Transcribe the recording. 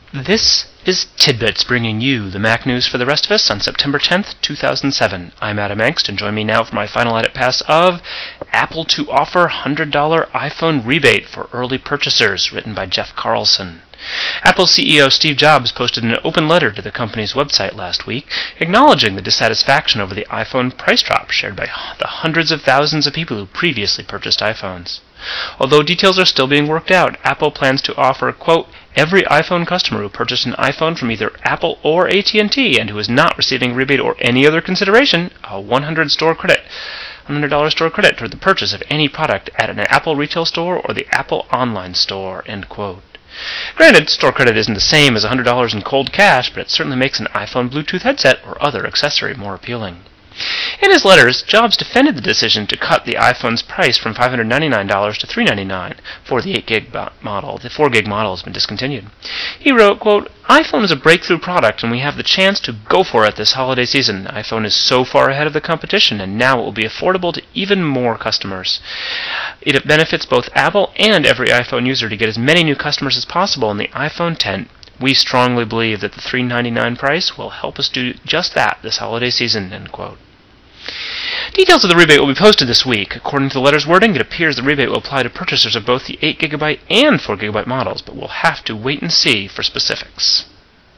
This is Tidbits, bringing you the Mac news for the rest of us on September 10th, 2007. I'm Adam Engst, and join me now for my final edit pass of Apple to Offer $100 iPhone Rebate for Early Purchasers, written by Jeff Carlson. Apple CEO Steve Jobs posted an open letter to the company's website last week, acknowledging the dissatisfaction over the iPhone price drop shared by the hundreds of thousands of people who previously purchased iPhones. Although details are still being worked out, Apple plans to offer, quote, every iPhone customer who purchased an iPhone from either Apple or AT&T and who is not receiving a rebate or any other consideration, a $100 store credit toward the purchase of any product at an Apple retail store or the Apple online store, end quote. Granted, store credit isn't the same as $100 in cold cash, but it certainly makes an iPhone Bluetooth headset or other accessory more appealing. In his letters, Jobs defended the decision to cut the iPhone's price from $599 to $399 for the 8GB model. The 4GB model has been discontinued. He wrote, quote, iPhone is a breakthrough product and we have the chance to go for it this holiday season. iPhone is so far ahead of the competition and now it will be affordable to even more customers. It benefits both Apple and every iPhone user to get as many new customers as possible in the iPhone 10. We strongly believe that the $399 price will help us do just that this holiday season, end quote. Details of the rebate will be posted this week. According to the letter's wording, it appears the rebate will apply to purchasers of both the 8GB and 4GB models, but we'll have to wait and see for specifics.